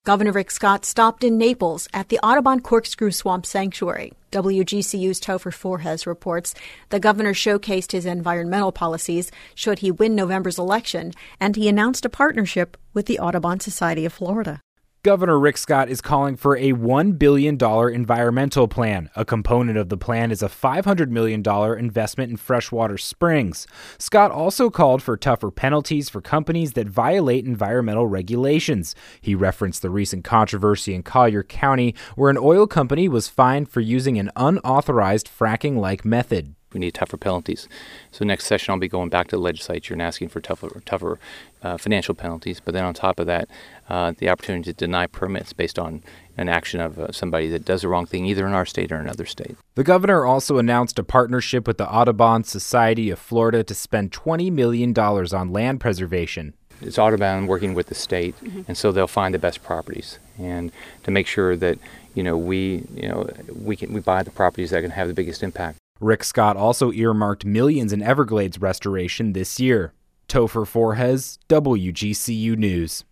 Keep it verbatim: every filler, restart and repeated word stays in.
Governor Rick Scott stopped in Naples at the Audubon Corkscrew Swamp Sanctuary. W G C U's Topher Forjes reports the governor showcased his environmental policies should he win November's election, and he announced a partnership with the Audubon Society of Florida. Governor Rick Scott is calling for a one billion dollars environmental plan. A component of the plan is a five hundred million dollars investment in freshwater springs. Scott also called for tougher penalties for companies that violate environmental regulations. He referenced the recent controversy in Collier County, where an oil company was fined for using an unauthorized fracking-like method. We need tougher penalties. So next session, I'll be going back to the legislature and asking for tougher, tougher uh, financial penalties. But then on top of that, uh, the opportunity to deny permits based on an action of uh, somebody that does the wrong thing, either in our state or another state. The governor also announced a partnership with the Audubon Society of Florida to spend twenty million dollars on land preservation. It's Audubon working with the state, mm-hmm. and so they'll find the best properties, and to make sure that you know we you know we can we buy the properties that can have the biggest impact. Rick Scott also earmarked millions in Everglades restoration this year. Topher Forjes, W G C U News.